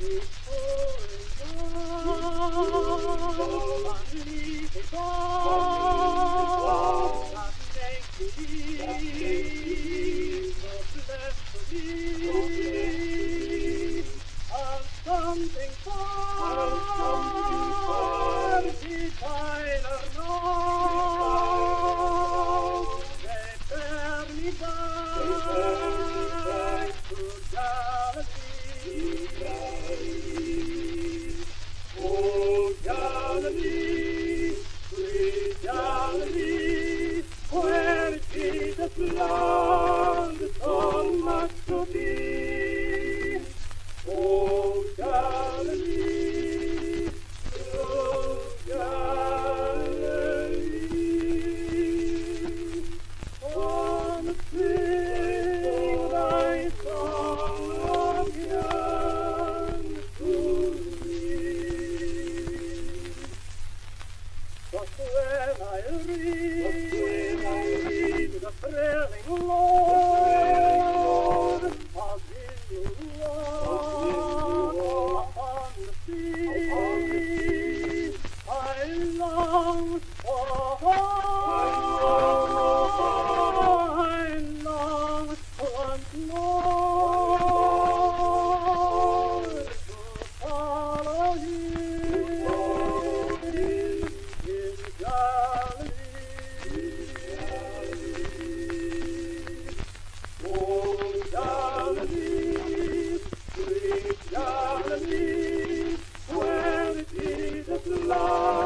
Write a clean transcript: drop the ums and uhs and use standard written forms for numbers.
Something far, deiner Nacht, bear me back to Galilee. Oh, Galilee, sweet Galilee, where Jesus loved so much to be. Oh, Galilee, oh, Galilee, come sing thy song again to me. But when I read the thrilling Lord of His love upon the sea, I long once more to follow Him in Galilee. Oh, Galilee, sweet Galilee, where Jesus loved